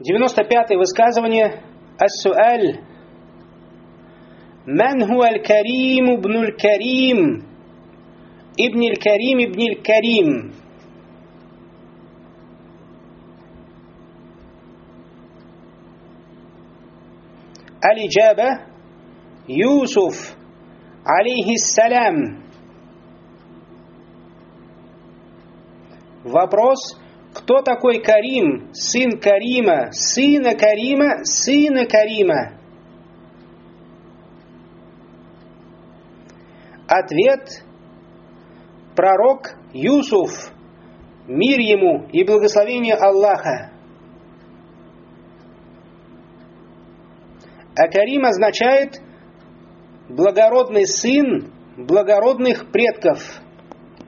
95-е высказывание. Ас-суаль. Ман хуа аль-карим ибн аль-карим ибн аль-карим ибн аль-карим. Аль-иджаба Юсуф алейхиссалям. Вопрос: кто такой Карим, сын Карима, сына Карима, сына Карима? Ответ: пророк Юсуф, мир ему и благословение Аллаха. А Карим означает благородный сын благородных предков.